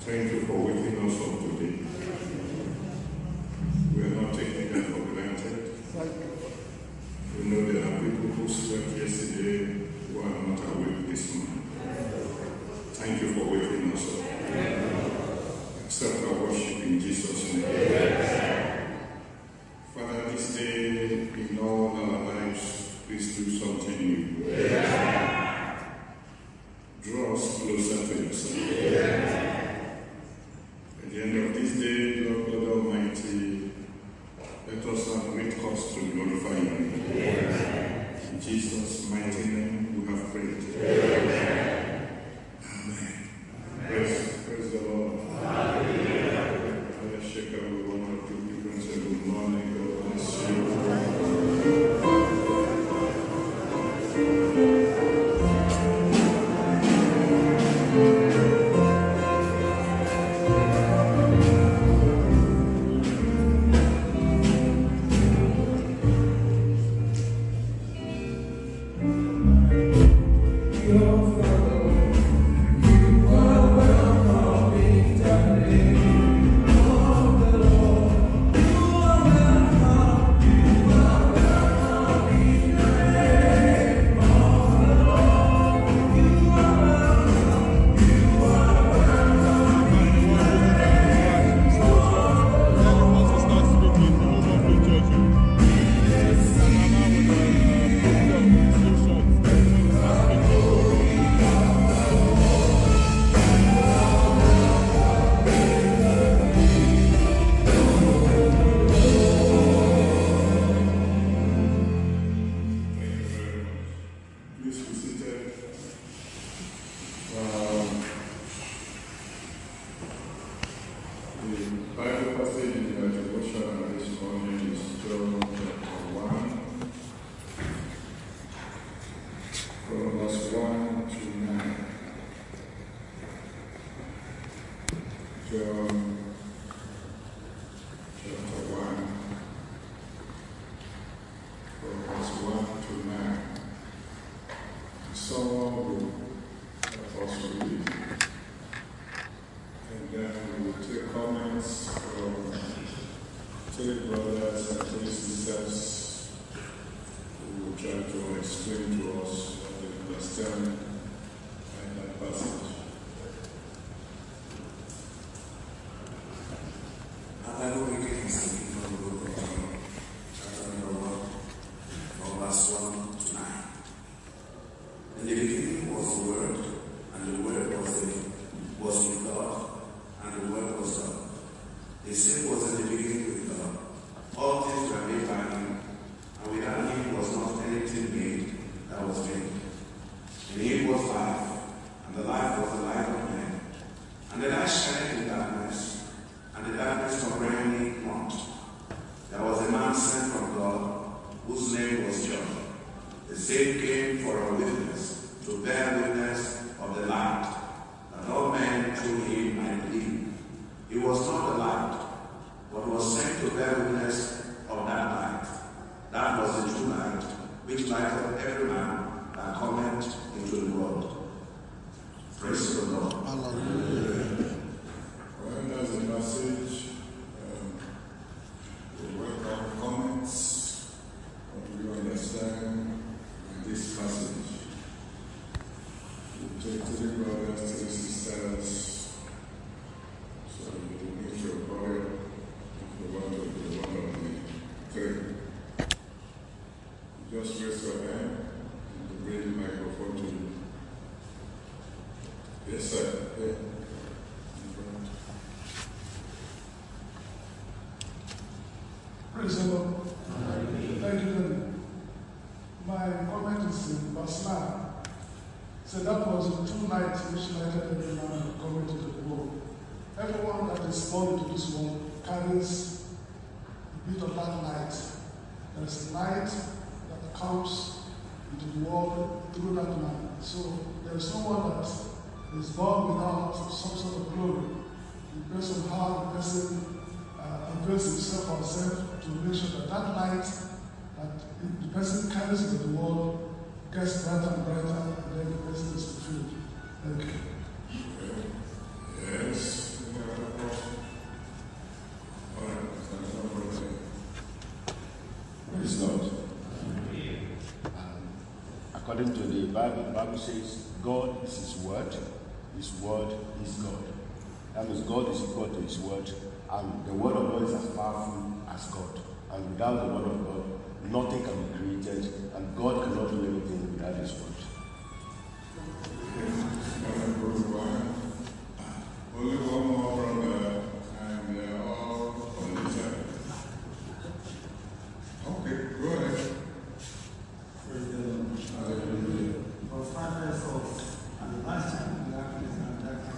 Thank you for waking us up today. We are not taking that for granted. We know there are people who slept yesterday who are not awake this morning. Thank you for waking us up. Accept our worship in Jesus' name. Father, this day in all our lives, please do something new. Draw us closer to yourself. At the end of this day, Lord God Almighty, let us have great cause to glorify you. In Jesus' mighty name we have prayed. Amen. Praise the Lord. Let's shake every one of you and say good morning. God bless you. Praise the Lord. Thank you, Daddy. My comment is in verse 9. So that was the 2 nights which lighted every man coming to the world. Everyone that is born into this world carries a bit of that light. There is light that comes into the world through that man. So there is no one that is born without some sort of glory. The person how the person avails himself or herself to make sure that that light that the person carries into the world gets brighter and brighter, and then the person is fulfilled. Thank you. Yes. Bible says God is His word is God. That means God is equal to His word, and the word of God is as powerful as God. And without the word of God, nothing can be created, and God cannot do anything without His word. Only one more brother, and they're all on the side. Okay, go ahead. For 5 years old, and the last time darkness and darkness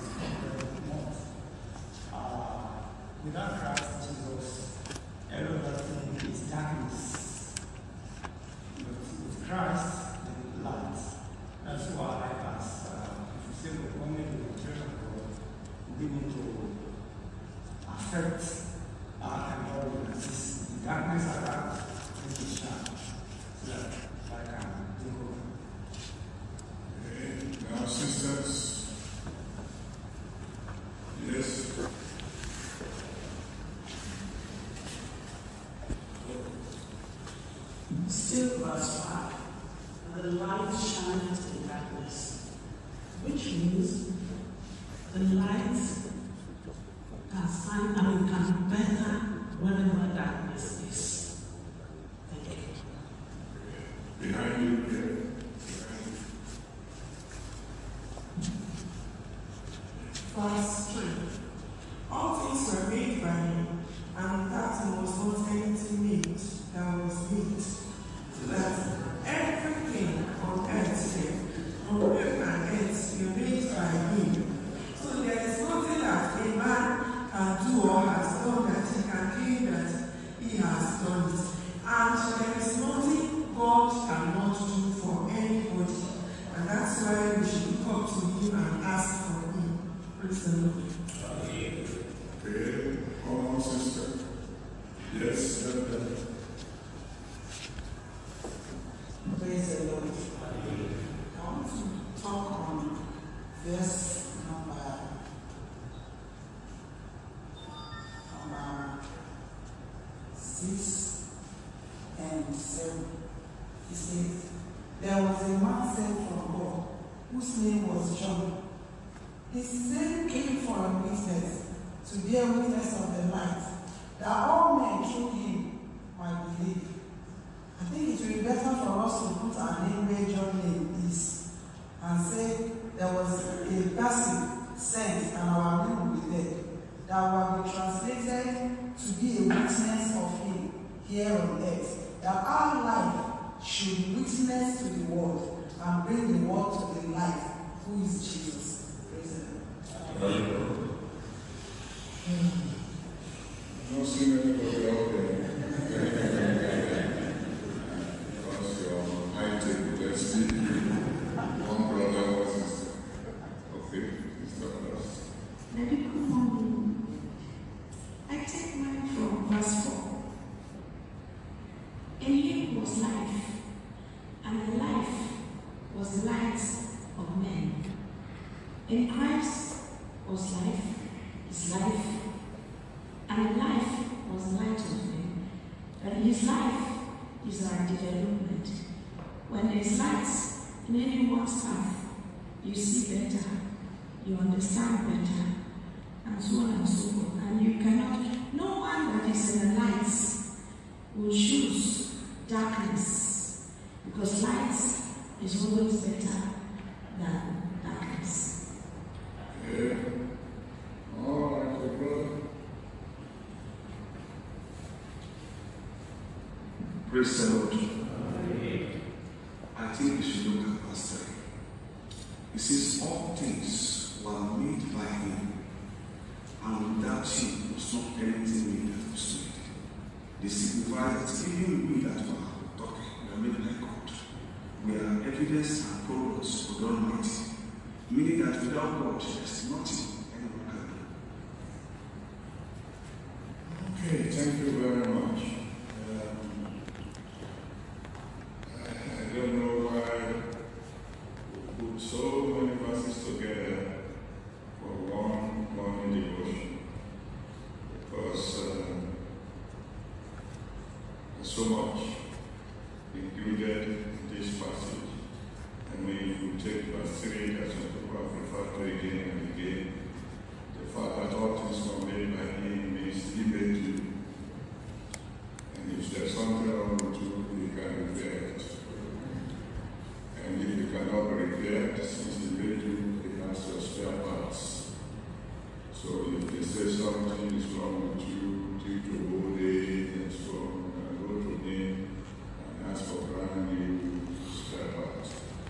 without Christ Jesus, every other thing is darkness. But with Christ, the light. That's why, as if you say we're only in the church of God, we need to affect our environment. The darkness around is to shine, so that I can take over. Okay, now sisters. Yes. Still verse 5, and the light shines in darkness, which means the light can better wherever darkness is. Thank you. Behind you, here. Verse 3. All things were made by him, and that was not anything made that was made. That everything on earth and earth were made by him. So there is nothing that a man can do or has done that he can claim that he has done it. And there is nothing God cannot do for anybody. And that's why we should look up to him and ask for him. Praise the Lord. Okay, come on, sister. Yes, Praise the Lord. I want to talk on verse number 6 and 7. He says, there was a man sent from God, whose name was John. His name came for a witness, to bear witness of the light, that all men through him might believe. I think it will be better for us to put our name where John's name is and say there was a person sent and our name will be there, that will be translated to be a witness of him here on earth, that our life should witness to the world and bring the world to the light, who is Jesus. Praise the Lord. no seen anybody out there. Let's see. One brother, one sister. Okay, sister first. Daddy, good morning. I take mine from verse 4. In him was life, and the life was the light of men. In Christ was life, his life, and the life was the light of men. And his life is our development. When there's light in anyone's path, you see better, you understand better, and so on and so forth. And you cannot, no one that is in the lights will choose darkness, because light is always better than darkness. Yeah. All right, brother. Praise the Lord. I think we should look at verse 3. It says, all things were made by him, and without him was not anything made that was made. This signifies that even we that were talking, we are made like God. We are evidence and products of the Almighty, meaning that without God, there is nothing anyone can do. Okay, thank you very much. I don't know why we put so many verses together for one morning devotion, because there's so much included in this passage, and we So if they say something is wrong with you due to old age and so on, go to him and ask for brand new spare parts.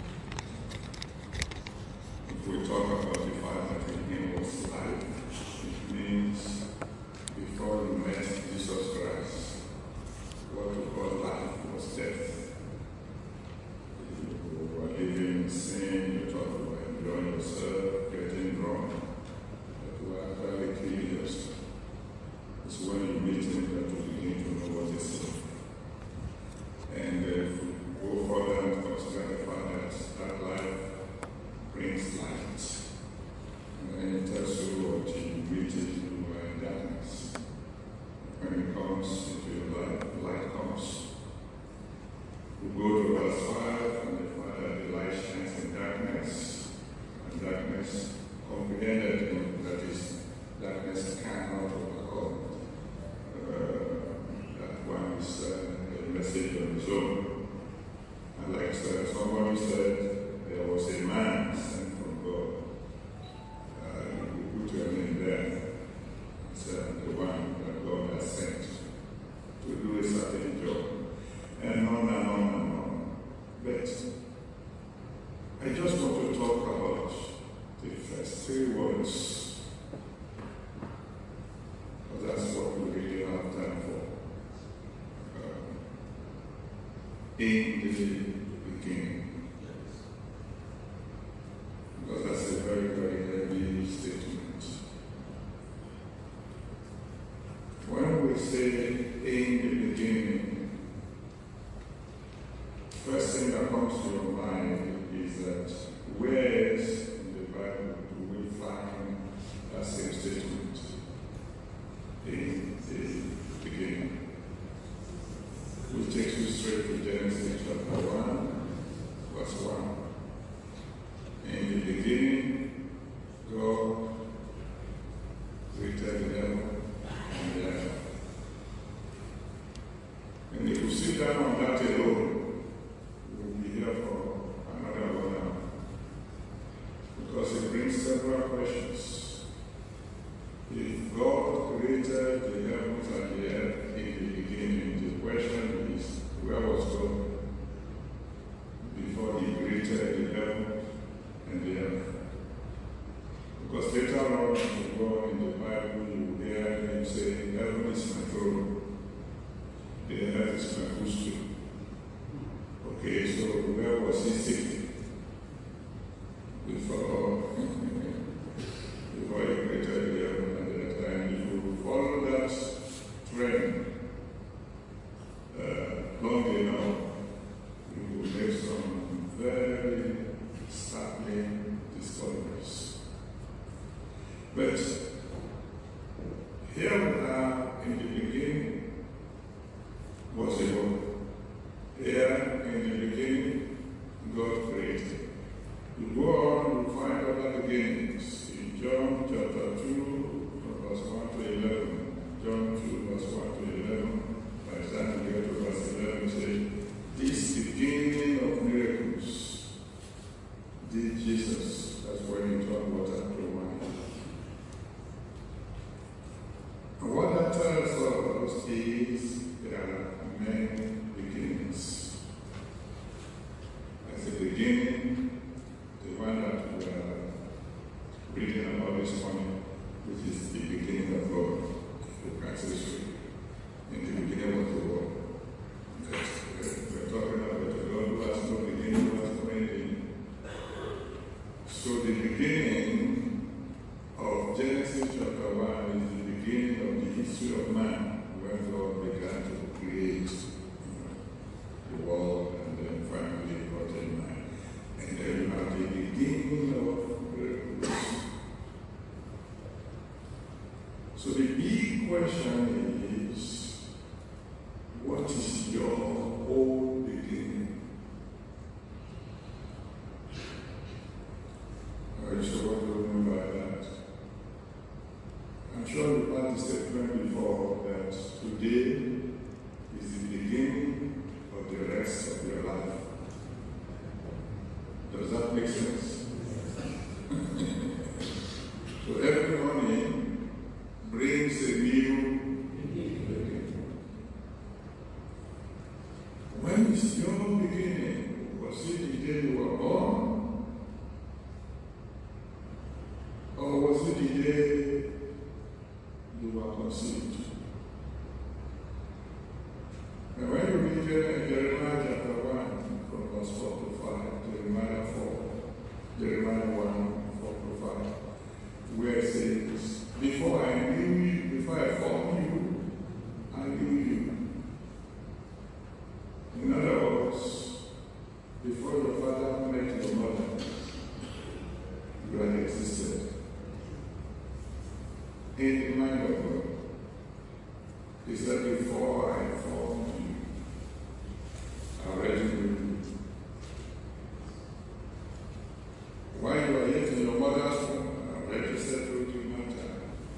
If we talk about the fact that in him was life, it means before you met Jesus Christ, what we call life was death. You were living in sin, you thought you were enjoying yourself, getting drunk, but you were actually killing yourself. It's when you meet him that you begin to know what is sin. And if we go further and consider the fact that life brings light. And then it tells you what you meet it, you are in darkness. When it comes into your life, light comes. We go to verse 5, and the Father, the light shines in darkness, and darkness comprehended him, that is, darkness cannot overcome. That one is a message on his own. And like somebody said, there was a man sent from God. You put your name there. It's the one that God has sent to do a certain job. And on and on and on. But I just want to talk about the first 3 words. Because that's what we really have time for. In the beginning. Because that's a very, very heavy statement. When we say in the beginning, first thing that comes to your mind is that where else in the Bible do we find that same statement? In the beginning. Which takes you straight to Genesis chapter 1, verse 1. In the beginning, God created the heaven and the earth. And if you sit down on that alone, we'll be here for another 1 hour. Because it brings several questions. If God created the heavens and the earth in the beginning, the question is, where was God before he created the heaven and the earth? Because later on, if you go in the Bible, you hear him say, heaven is my throne, the earth is my footstool. Okay, so where was he sitting before he created the heaven and the earth? And if you follow that trend long enough, you will make some very startling discoveries. But here we are in the beginning was a word. Here in the beginning, God created. You go on, you find other beginnings. In John chapter 2, verse 1 to 11. John 2, verse 1 to 11. By the time we get to verse 11, we say, this beginning of miracles did Jesus. That's when he turned water to wine. And what that tells us is there are many beginnings. As a beginning, the one that we are reading about this morning, which is the beginning of God, who can say so. In the beginning of the world. We're talking about the God who has no beginning, who has no ending. So the beginning of Genesis chapter 1 is the beginning of the history of man, when God began to create the world and then finally brought in man. And then you have the beginning of miracles. So the big question is, what is your whole beginning? Are you sure what do you mean by that? I'm sure you've heard the statement before that today is the beginning of the rest of your life. Does that make sense? So every morning brings a new beginning. When is your beginning? Was it the day you were born? Or was it the day you were conceived? And when you read Jeremiah chapter 1, from verse 4 to 5, Jeremiah 4, Jeremiah 1, 4 to 5, where it says, before I formed you, I knew you. In other words, before your father met your mother, you had existed. In the mind of God, he said, before I formed you, I already knew you. While you are yet in your mother's womb, I already settled you matter.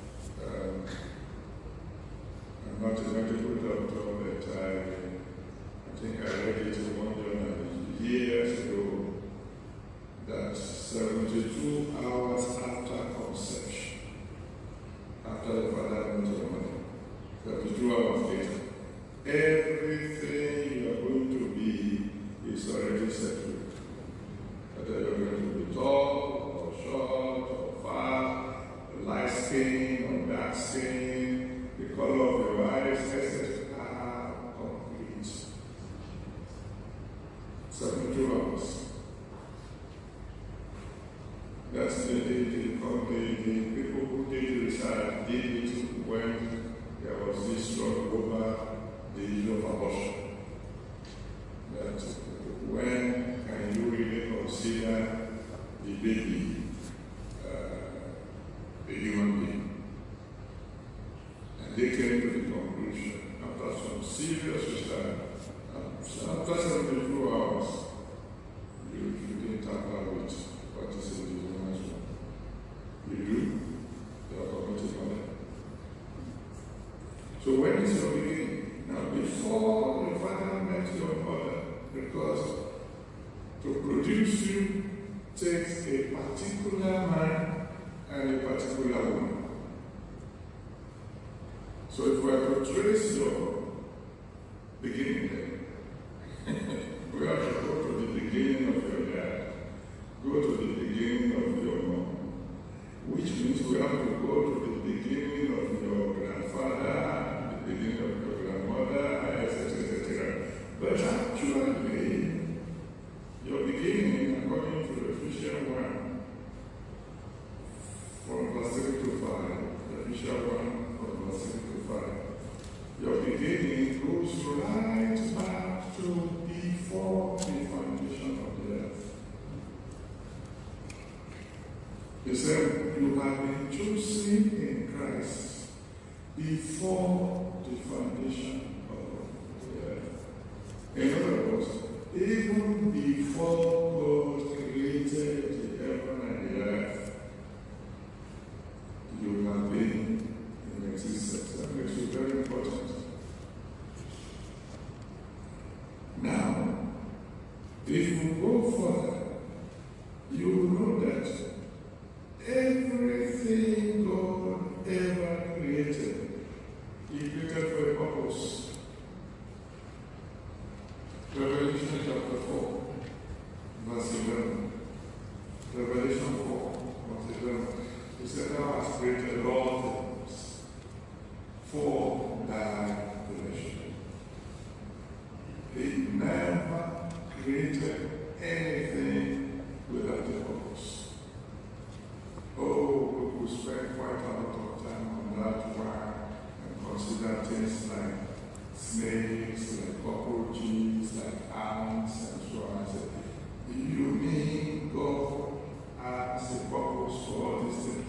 I'm not a medical doctor, but I think I read it in one journal years ago that 72 hours after conception, after the father went to the mother, 72 hours later, everything you are going to be is already settled. Whether you're going to be tall or short or fat, light skin or dark skin, the color of your eyes, etc. are complete. 72 hours. That's the people who did research did it when there was this struggle over the issue of abortion. That when can you really consider the baby a human being? And they came to the conclusion, after some serious research, after 72 hours, you didn't tamper with what is in the human soul. You do, you are committed on it. So when is your beginning? Now, before your father met your mother, because to produce you takes a particular man and a particular woman. So if we are to trace your beginning there, we have to go to the beginning of your dad, go to the beginning of your mom, which means we have to go to the beginning of your grandfather, the beginning of your grandmother, etc. But actually, your beginning, according to Ephesians 1, from verse 3 to 5, Ephesians 1, from verse 3 to 5, your beginning goes right back to before the foundation of the earth. He said, you have been chosen in Christ before the foundation of the earth. In other words, even before God created the heaven and the earth, you have been in existence. That makes you very important. Now, if you go further, you will know that everything God ever created, He created for a purpose. Revelation chapter 4, verse 11. Revelation 4, verse 11. He said, thou hast created all things for thy pleasure. He never created anything without a purpose. Oh, we could spend quite a lot of time on that one and consider things like snakes, like cockroaches, like ants, and so on. I said, do you mean God has a purpose for all these things?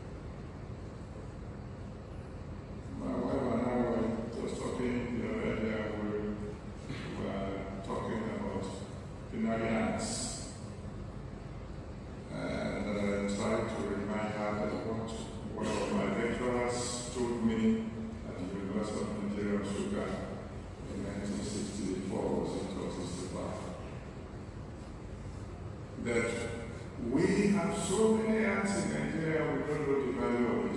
My wife and I were just talking the other day, we were talking about binary ants. And I tried to remind her that what one of my lecturers told me at the University of Nigeria, Sugar, in 1964 was in 1965. That we have so many ants in Nigeria, we don't know the value of them.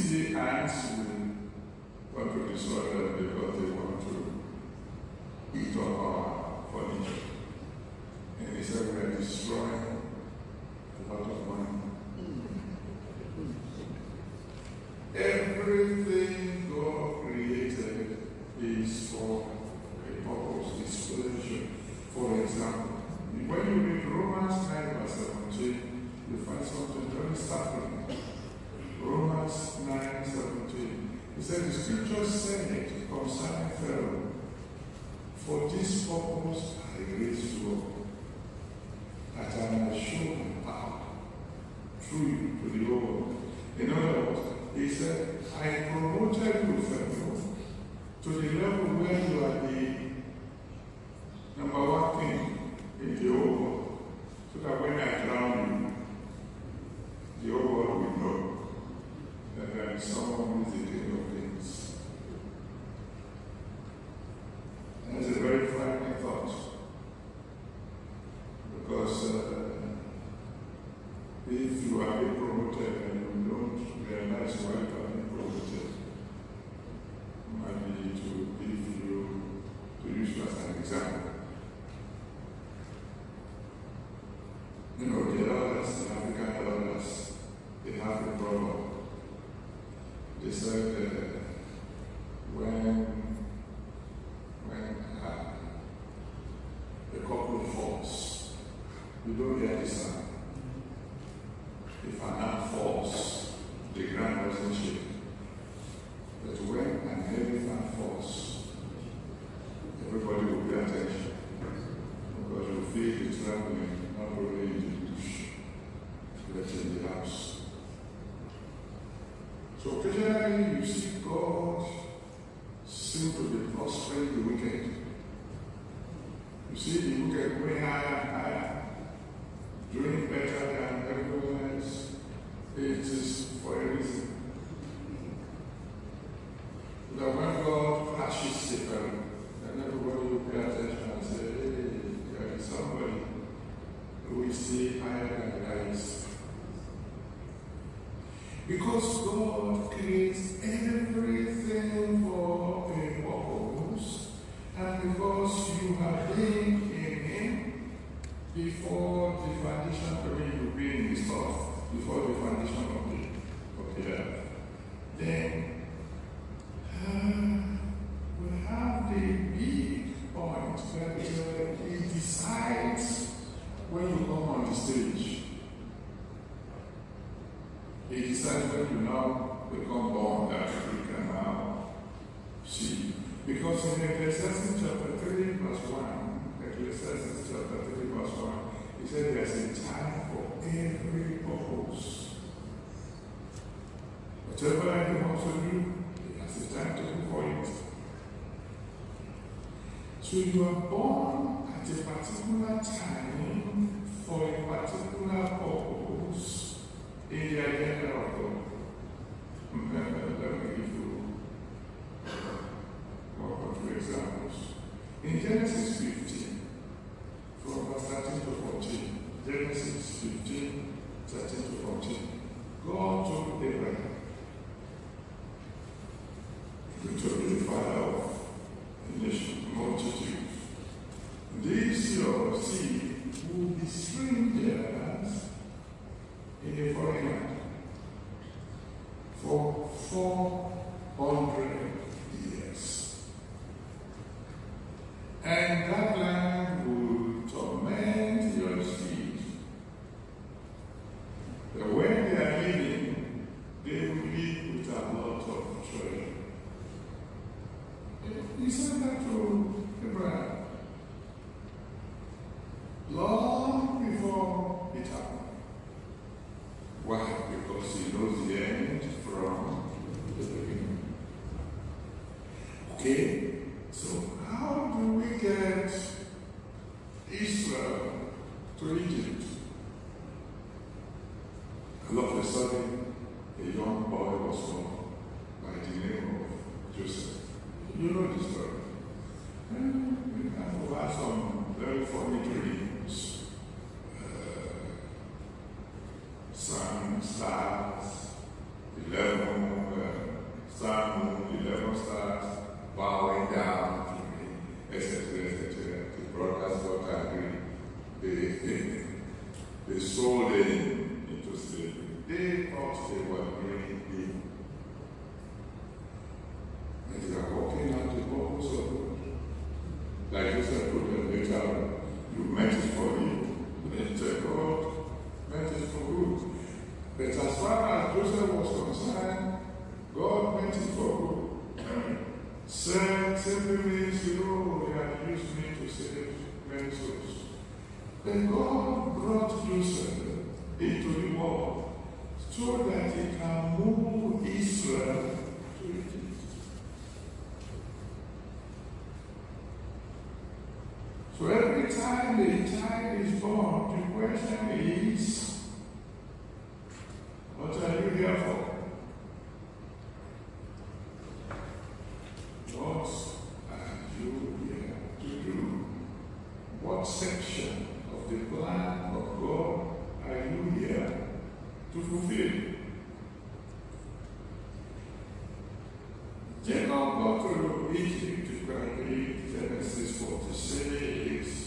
see ants will want to destroy them because they want to eat up our furniture. And he said we are destroying a lot of money. Everything God created is for a purpose, is pleasure. For example, when you read Romans 9 verse 17, you find something very startling. Romans 9:17. He said, the scripture said concerning Pharaoh, for this purpose I raised you up, that I might show my power through you to the whole world. In other words, he said, I promoted you, Pharaoh, to the level where you are the number one king in the whole world, so that when I drown you, the whole world will know that there is someone who is the king of kings. That's a very frightening thought, because if you are being promoted and you don't realize why you are being promoted, it might be to use you as an example. You know, the elders, the African elders, they have a problem. They said when a couple falls, you don't hear the sound. If an ant falls, the ground doesn't shake. But when an elephant falls, everybody will pay attention, because you feel it traveling not only in the bush, but in the house. So occasionally you see God seem to be prospering the wicked. You see the wicked going higher and higher, doing better than everyone else. It is for a reason. That when God crashes the Pharaoh, and everybody will pay attention and say, hey, there is somebody who is still higher than the highest. Because God creates everything for a purpose, and because you have been in Him before the foundation of you being in His thought, before the foundation of the earth, then we have the big point that He decides when you come on the stage. He decides when you now become born that you can now see. Because in Ecclesiastes chapter 3 verse 1, Ecclesiastes chapter 3 verse 1, he said there's a time for every purpose. Whatever He wants to do, He has a time to do for it. So you are born at a particular time for a particular purpose in the agenda of God. Let me give you one or two examples. In Genesis 15, from verse 13 to 14, Genesis 15, 13 to 14, God told Abraham to be the father of a nation, multitude. This your seed will be strangers in a foreign land for 400 years. And that land will torment your seed. But when they are living, they will live with a lot of treasure. He said that to Abraham long before it happened. Why? Because He knows the end from the beginning. Okay? So how do we get Israel to Egypt? All of a sudden, a young boy was born by the name of Joseph. You know the story. And we have some very funny dreams. Sun, stars, 11 they sold him into slavery. They thought they were doing evil. And they are walking out the purpose of God. Like Joseph put them later, you meant it for evil. But God meant it for good. But as far as Joseph was concerned, God meant it for good. Simply means, he had used me to save many souls. Then God brought Joseph into the world so that he can move Israel to Egypt. So every time a child is born, the question is, what are you here for? What are you here to do? What section of the plan of God are you here to fulfill? Jacob got to Egypt to read Genesis 46.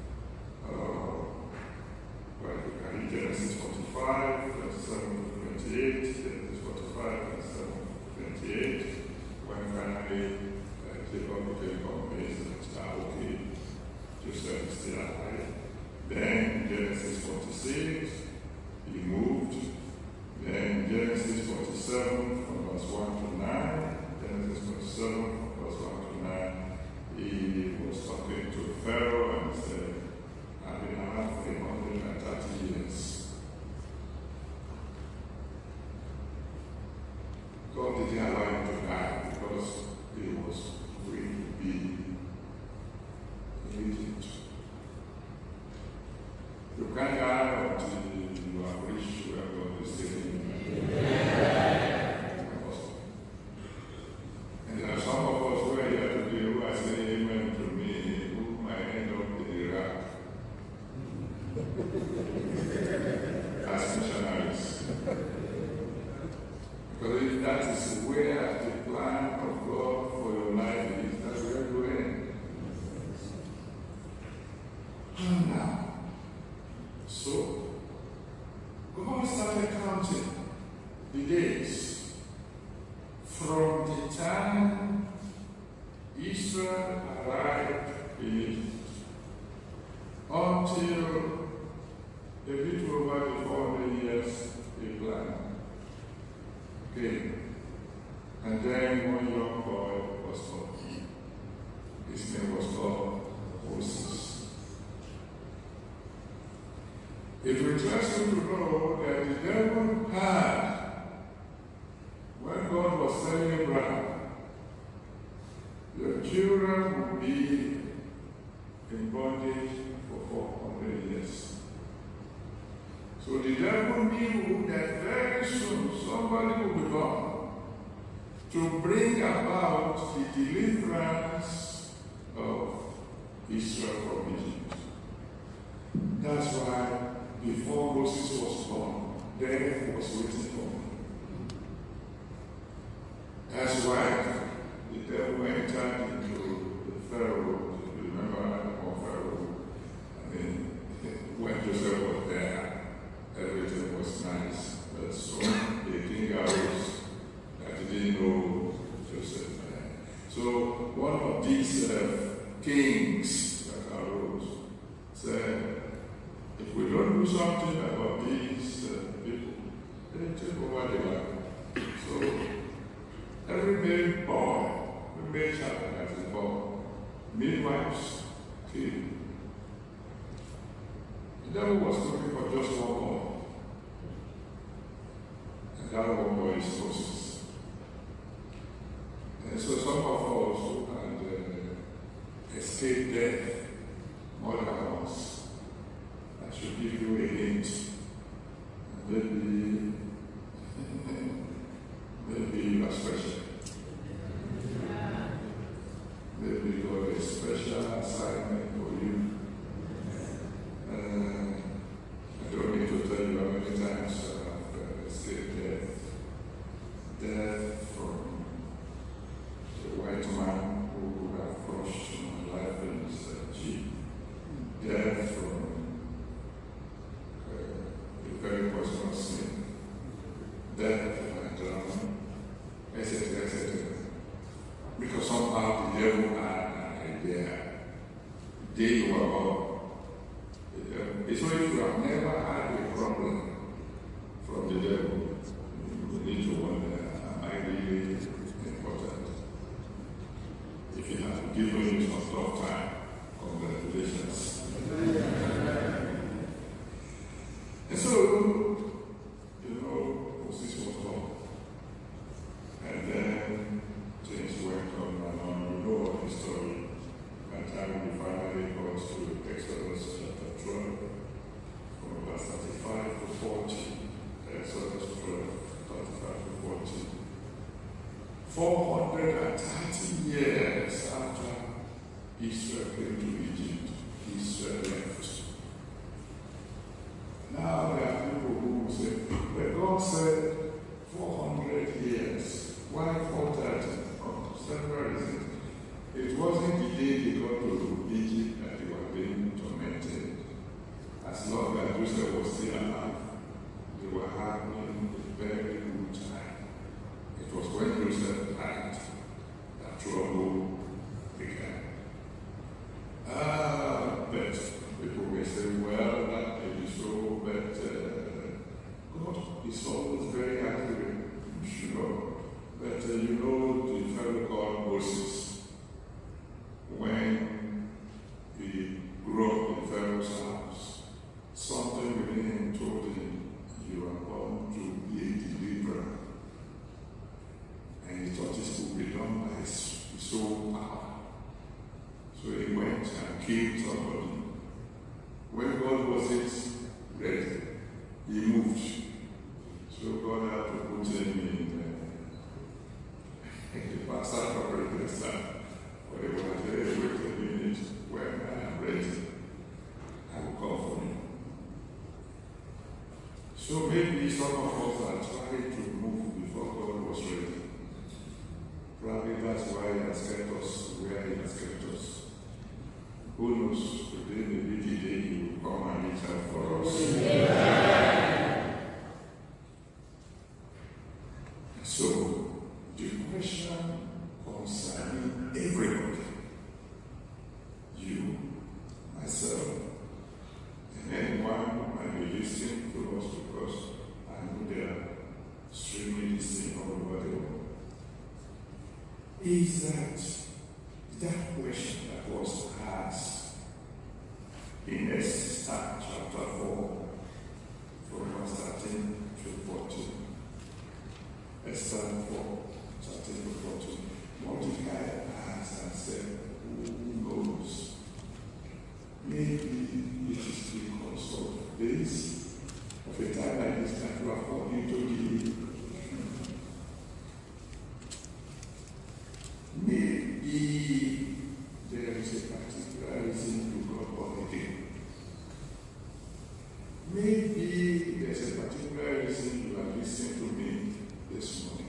You can read Genesis 45, verse 7 to 28, Genesis 45, verse 7 to 28, when finally Jacob became convinced that, okay, Joseph is still alive. Then Genesis 46, he moved. Then Genesis 47, from verse 1 to 9, Genesis 47, from verse 1 to 9, he was talking to Pharaoh and said, I've been around for 130 years. God didn't allow him to die because he was going to be in Egypt. You can't die until you have reached where God is taking you. And there are some of us who are here today who are saying amen to me, who might end up in Iraq as missionaries. Because if that is where the plan of God for your life is, that's where you end. And now, so God started counting the days from the time Israel arrived in Egypt until a bit over the 400 years they planned. Okay. And then one young boy was born. His name was called Moses. It will interest you to know that the devil had, when God was telling Abraham, your children will be in bondage for 400 years. So the devil knew that very soon somebody will be born to bring about the deliverance of Israel from Egypt. That's why before Moses was born, death was waiting for him. That's why the devil entered into the Pharaoh. Remember Pharaoh? I mean, when Joseph was there, everything was nice. But soon the king arose that didn't know Joseph. So one of these kings that arose said, if we don't do something about these people, they take over the land. So every male boy, every male child that is born, midwives killed. The devil was looking for just one boy. And that one boy is Moses. And so some of us who had escaped death more than once, I should give you a hint. Maybe you are special. Maybe you have a special assignment for you. I don't need to tell you how many times I've escaped death. Death from the white man who would have crushed my life in his jeep. Death from death and etc., etc. Because somehow the devil had an idea. They were all. It's why if you have never had a problem from the devil, you need to wonder, am I really important? If he has given you some tough time, congratulations. And so, Moses was gone. And then things went on. You know the story. By the time we finally got to Exodus chapter 12, from verse 35 to 40. Exodus 12, 35 to 40. 430 years after Israel came to Egypt, Israel left. Now there are people who say, but God said 400 years. Why 430? For several reasons. It wasn't the day they got to Egypt that they were being tormented. As long as Joseph was still alive, they were having a very good time. It was when Joseph died that trouble began. But people may say, well, that may be so, but God is always very accurate, sure. But the fellow called Moses, when he grew up in Pharaoh's house, something within him told him, you are born to be a deliverer. And he thought this would be done by his soul power. So he went and killed somebody. When God wasn't ready, he moved. So God had to put him in the pastor of the time. But he was there, wait a minute, when I am ready, I will call for you. So maybe some of us are trying to move before God was ready. Probably that's why he has kept us where he has kept us. Who knows, today maybe the day he will come and reach out for us. Yeah. So, the question concerning everybody, you, myself, and anyone who might be listening to us, because I know they are streaming this thing all over the world, is that question that was asked in Esther chapter 4, from verse 13 to 14. Esther 4, 13 to 14. Mordecai asked and said, who knows? Maybe it is because of this, of a time like this that you are falling to believe. Maybe there is a particular reason you got born again. Maybe there's a particular reason you are listening to me this morning.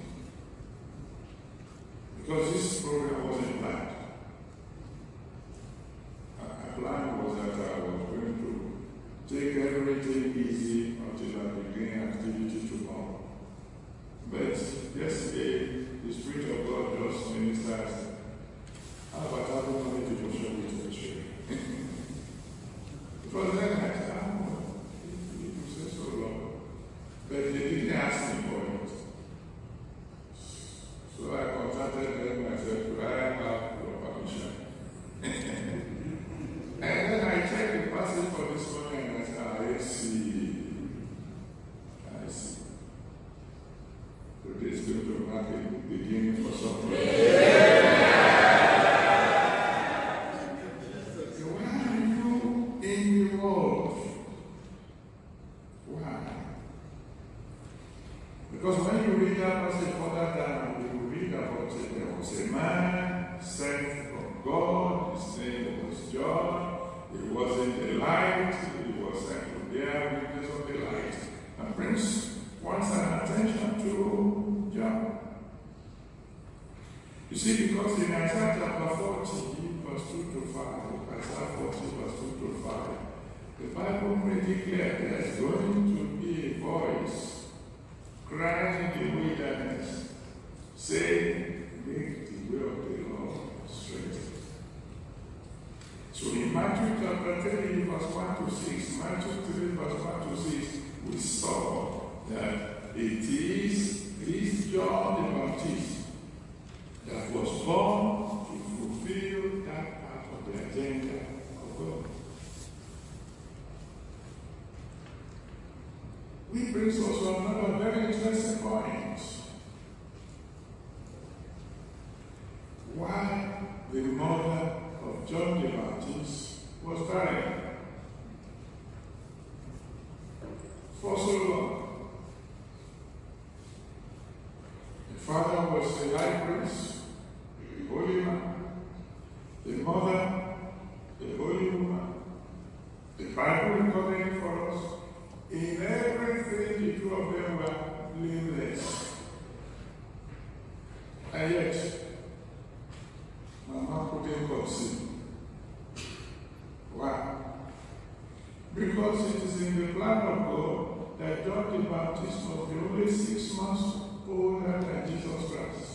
Because this program wasn't planned. My plan was that I was going to take everything easy until I begin activity tomorrow. But yesterday, the Spirit of God just ministered. How about having money to show me to the church? Because then I said, you say so long. But they didn't ask me for it. So I contacted them and said, do I have your permission? And then I checked the passage for this morning and I said, I see. Today is going to mark a beginning for somebody. Why are you in the world? Why? Because when you read that passage further down, you read about it. There was a man sent from God. His name was John. He was in the light. He was sent to bear witness of the light. And Prince wants an attention to John. You see, because in Isaiah chapter 40, verse 2 to 5, Isaiah 40, verse 2 to 5, the Bible made it clear there's going to be a voice crying in the wilderness, saying, make the way of the Lord straight. So in Matthew chapter 3, verse 1 to 6, Matthew 3, verse 1 to 6, we saw that it is John the Baptist that was born to fulfill that part of the agenda of God. Which brings us to another very interesting point. Why the mother of John the Baptist was barren for so long. The father was a high priest, a holy man. The mother, a holy woman. The Bible recorded for us, in everything the two of them were blameless. And yet, Mama couldn't conceive. Why? Because it is in the plan of God that John the Baptist was the only 6 months older than Jesus Christ.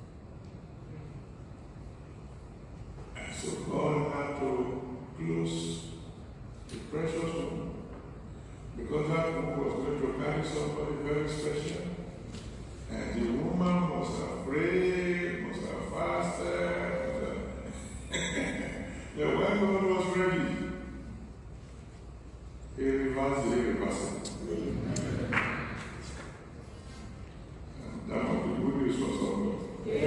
And so God had to close the precious womb, because that womb was going to carry somebody very special. And the woman was afraid, must have fasted. Yeah, when God was ready, he reversed the irreversible. And that was the good news for someone.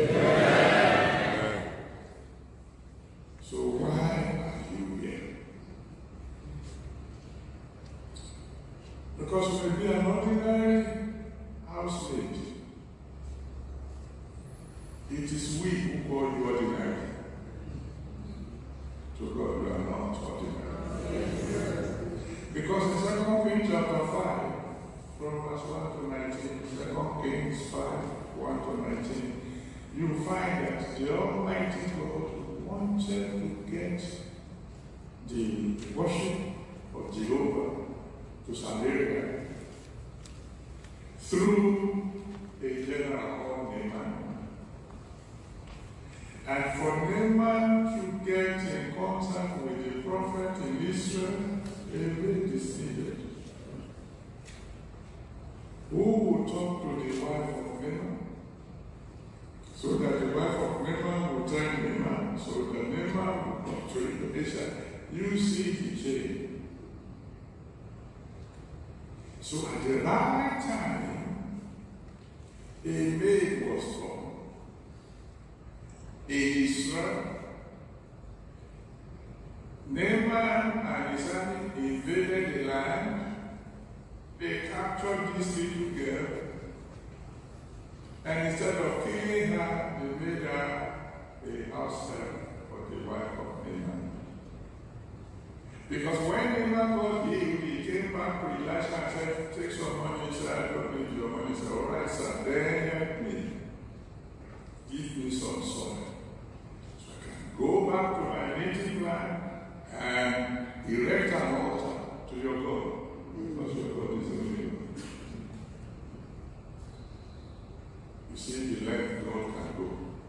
So why are you here? Because you may be an ordinary housemaid. It is we who call you ordinary. To God, we are not ordinary. Because in 2 Kings chapter 5, from verse 1 to 19, 2 Kings 5, 1 to 19, you find that the Almighty God wanted to get the worship of Jehovah to Samaria through a general called Naaman. And for Naaman to get in contact with the prophet in Israel, a lady is needed. Who would talk to the wife of Naaman? So that the wife of Naaman would tell Naaman, so that Naaman would come to Elisha. You see the chain. So at the right time, a maid was born. In Israel, Naaman and his army invaded the land. They captured this little girl, and instead of killing her, they made her a house help for the wife of Naaman. Because when Naaman got healed, he came back to Elisha and said, take some money, sir, I don't need your money. He said, all right, sir, then help me. Give me some soil. Go back to my native land and erect an altar to your God, because your God is a living. You see the length God can go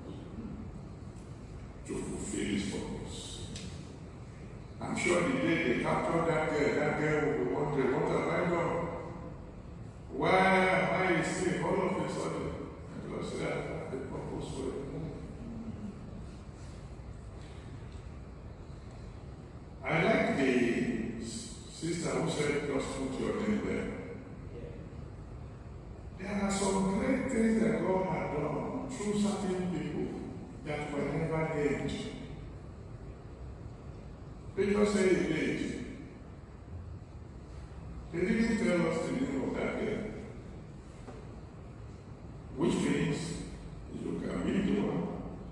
to fulfill his purpose. I'm sure the day they captured that girl will be wondering, what have I done? Why am I sick all of a sudden? And God said, I have the purpose for it. I like the sister who said, just put your name there. There are some great things that God had done through certain people that were never named. They just say it late. They didn't tell us the name of that girl. Which means you can be the one.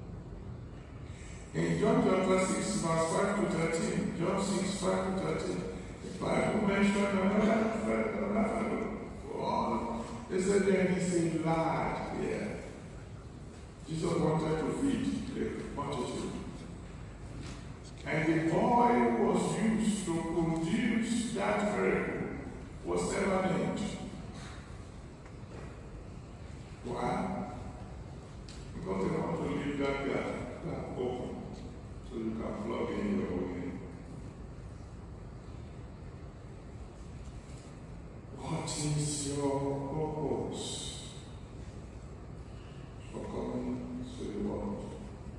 In John chapter 6, verse 5 to 13, John 6, 5 to 13, the Bible mentioned another fellow. They said there is a lad here. Jesus wanted to feed the multitude. And the boy who was used to produce that miracle was never named. Why? Because they want to leave that gap open so you can plug in your way. What is your purpose for coming to the world?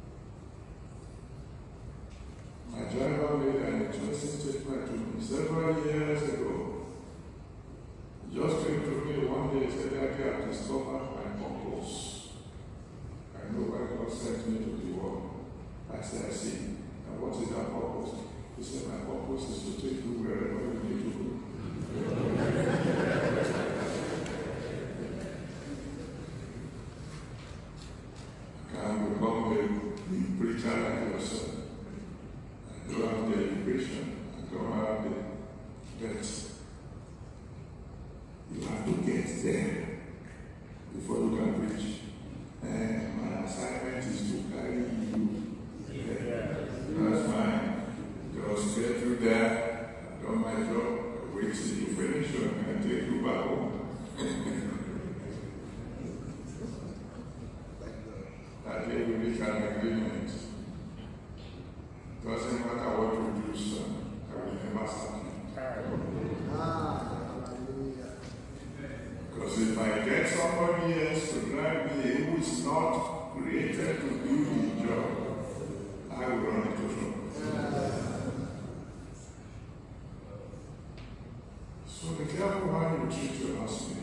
My driver made an interesting statement to me several years ago. He just came to me one day and said, "Daddy, I have discovered my purpose. I know why God sent me to the world." I said, "I see. And what is that purpose?" He said, "My purpose is to take you wherever you need to go." Can become a preacher like yourself. I don't have the education. I don't have the bet. You have to get there before you can preach. And my assignment is to carry you there. That's fine. Just get through there. I've done my job. I wait till you finish and take you back home. That day we reach an agreement. Doesn't matter what you do, son. I will never stop you. Because if I get somebody else to drive me who is not created to do the job, I will run into trouble. So be careful how you treat your husband.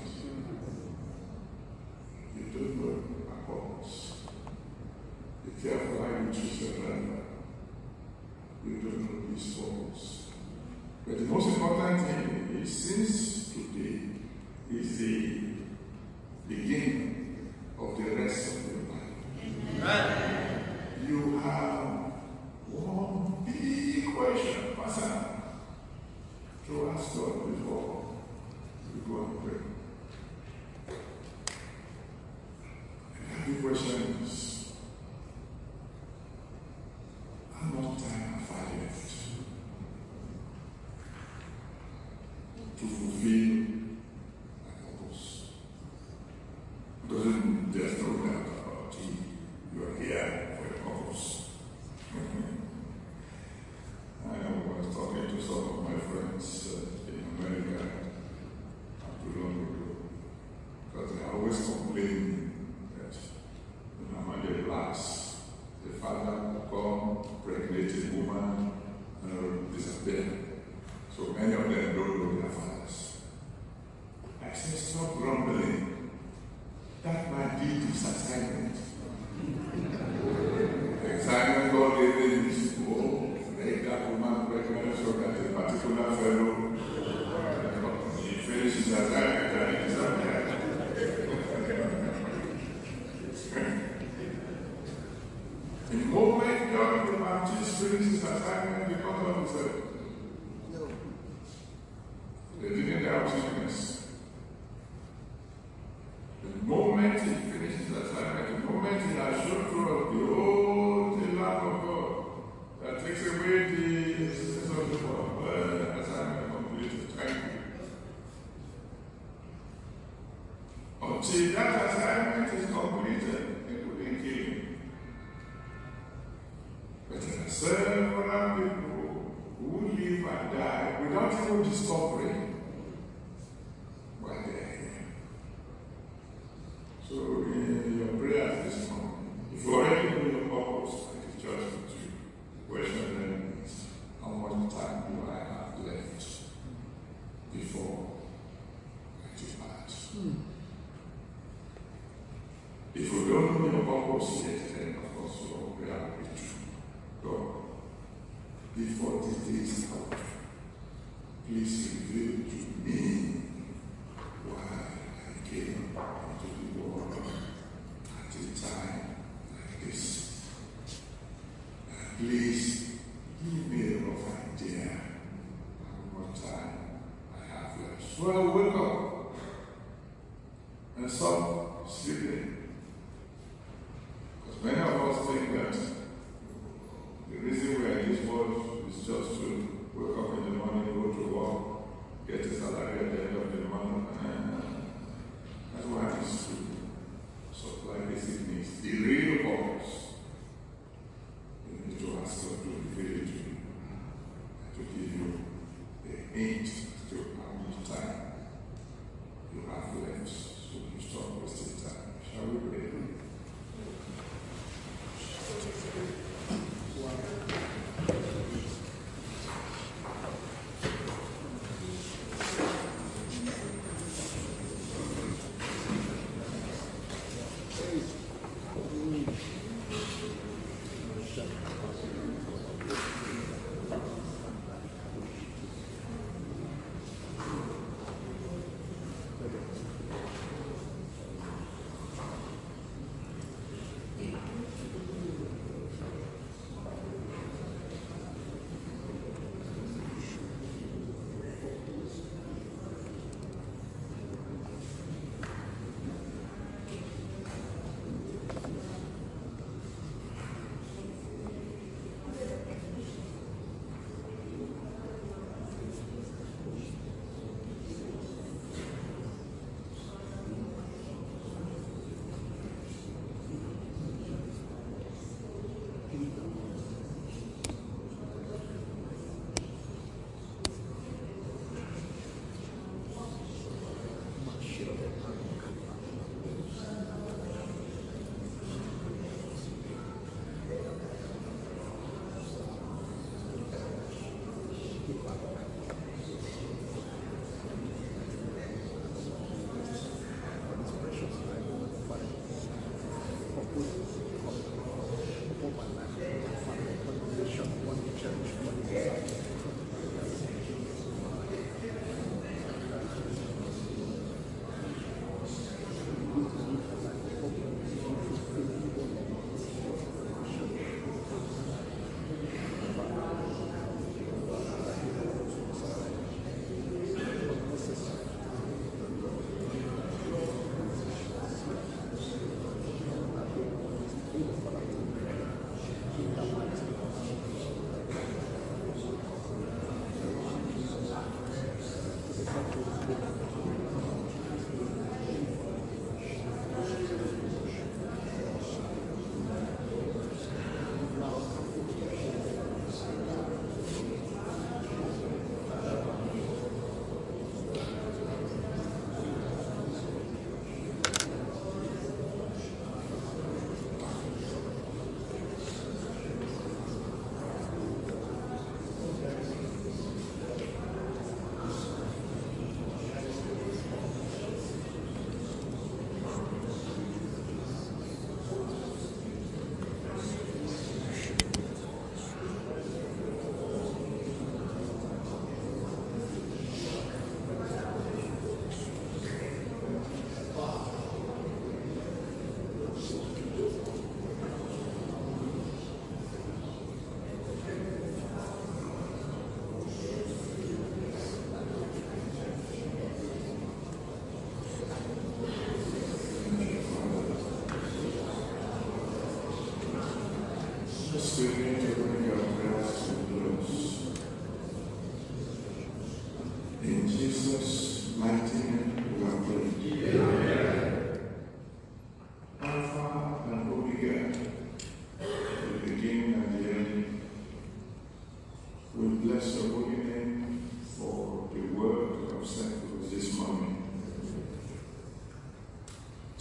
You don't know my purpose. Be careful how you treat your driver. You don't know his purpose. But the most important thing is, since today is the beginning of the rest of your life, you have one big question, Pastor, to ask God before you go and pray. And that big question is, how much time have I left to fulfill my purpose? There's no doubt about it. You are here for a purpose. I was talking to some of my friends in America not too long ago, because they always complain that when they relax, the father will come, pregnant a woman, and disappear. So many of them don't know their fathers. I said, stop grumbling. That might be this assignment. The assignment God gave him is to make that woman pregnant so that a particular fellow he finishes his assignment and he disappears. The moment John the Baptist finished his assignment because of himself, they didn't have sickness. The moment he finished his assignment, the moment he has shown through the Lamb of God that takes away the sins of the world, the assignment completed. Thank you. Until that assignment is completed, it will be killing. But there are several people who live and die without even discovering why they are here. So in your prayers this morning, if you already know your purpose, like the church with you, the question then is, how much time do I have left before I depart? If you don't know your purpose yet, then of course your prayer will be true. God, before this day is out, please reveal to me why I came into the world at a time like this. And please give me a rough idea how much time I have left. So I wake up and stop sleeping. Because many of us think that the reason we are in this world is just to wake up in the morning, go to work, get a salary at the end of the month. That's why it's true.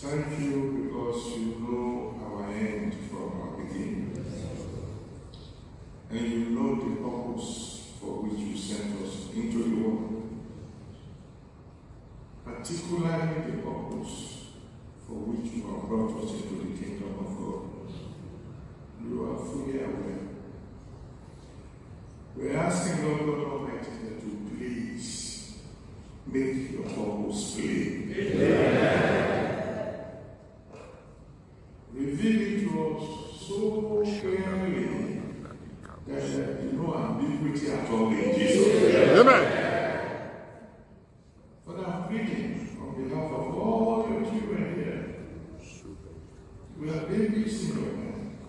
Thank you because you know our end from our beginning. And you know the purpose for which you sent us into the world. Particularly the purpose for which you have brought us into the kingdom of God. You are fully aware. We are asking Lord God Almighty that you please make your purpose plain. Reveal it to us so clearly that there is no ambiguity at all in Jesus. Amen. Father, I'm pleading on behalf of all your children here. We are babies in your hand.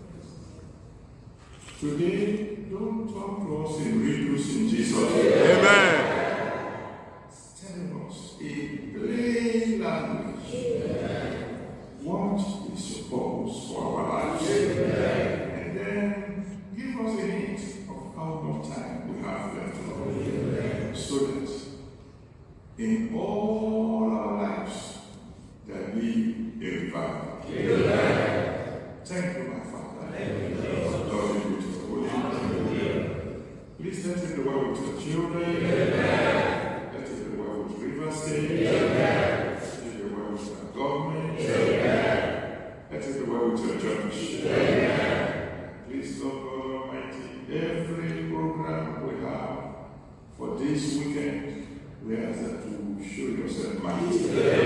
Today, don't talk to us in riddles in Jesus. Amen. Tell us in plain language what is your purpose for our lives. And then give us a hint of how much time we have left. So that in all our lives there be a revival. Thank you, my Father. Lord, be with your holy name. Please let it be well with your children. Let it be well with River State. Let it be well with our government. Let it be well with your church. Please, Lord God Almighty, every program we have for this weekend, we ask that you show yourself mighty.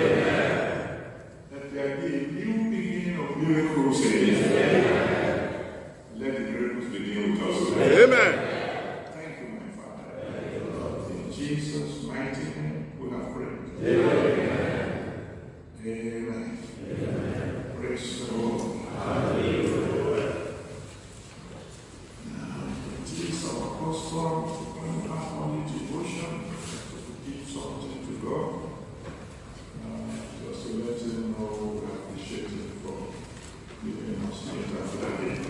That there be a new beginning of miracles in Israel. Let the miracles begin with us. Amen. Thank you, my Father. In Jesus' mighty name, we have prayed. Amen. Amen. Amen. Praise the Lord. Hallelujah. Now, it is our custom to come back on the devotion to give something to God. Just to let you know we appreciate it for giving us the day.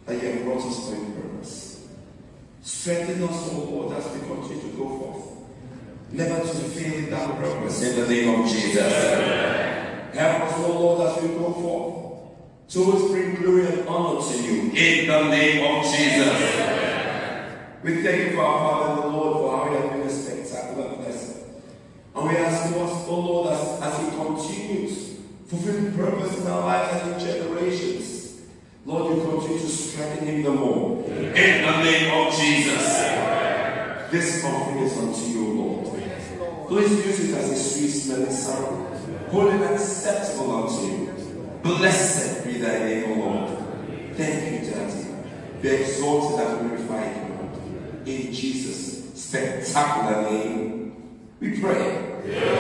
that you have brought us for a purpose. Strengthen us, O Lord, as we continue to go forth, never to fail in that purpose in the name of Jesus. Help us, O Lord, as we go forth, to always bring glory and honor to you in the name of Jesus. We thank you for our Father and the Lord for how you have been a spectacular blessing. And we ask you, O Lord, as he continues fulfilling purpose in our lives and in generations, Lord, you continue to strengthen him the more. In the name of Jesus. This offering is unto you, Lord. Please use it as a sweet smelling sound, holy and acceptable unto you. Blessed be thy name, O Lord. Thank you, Daddy. Be exalted and glorified, Lord. In Jesus' spectacular name, we pray.